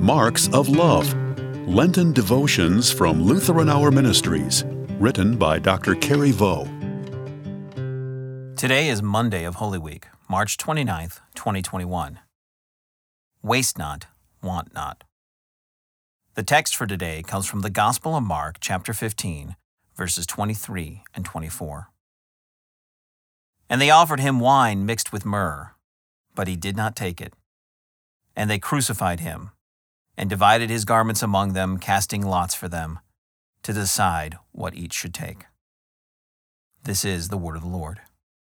Marks of Love, Lenten Devotions from Lutheran Hour Ministries, written by Dr. Carrie Vo. Today is Monday of Holy Week, March 29th, 2021. Waste not, want not. The text for today comes from the Gospel of Mark, chapter 15, verses 23 and 24. And they offered him wine mixed with myrrh, but he did not take it. And they crucified him, and divided his garments among them, casting lots for them, to decide what each should take. This is the word of the Lord.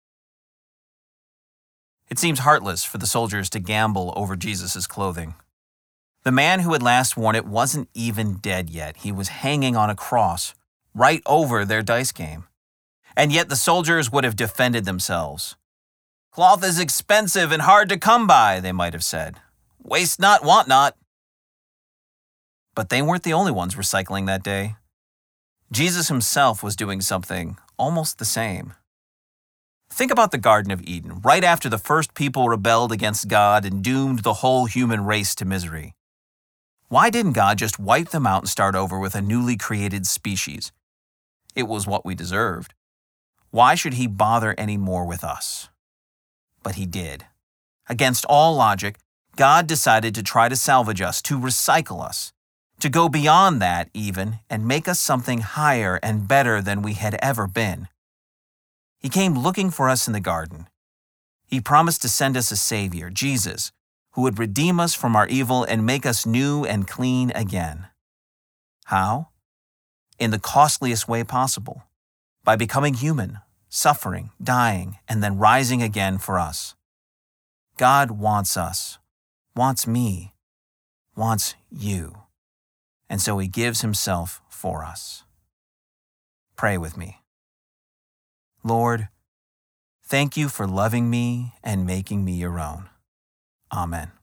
It seems heartless for the soldiers to gamble over Jesus' clothing. The man who had last worn it wasn't even dead yet. He was hanging on a cross, right over their dice game. And yet the soldiers would have defended themselves. "Cloth is expensive and hard to come by," they might have said. "Waste not, want not." But they weren't the only ones recycling that day. Jesus himself was doing something almost the same. Think about the Garden of Eden, right after the first people rebelled against God and doomed the whole human race to misery. Why didn't God just wipe them out and start over with a newly created species? It was what we deserved. Why should he bother any more with us? But he did. Against all logic, God decided to try to salvage us, to recycle us, to go beyond that even and make us something higher and better than we had ever been. He came looking for us in the garden. He promised to send us a Savior, Jesus, who would redeem us from our evil and make us new and clean again. How? In the costliest way possible, by becoming human, suffering, dying, and then rising again for us. God wants us, wants me, wants you. And so he gives himself for us. Pray with me. Lord, thank you for loving me and making me your own. Amen.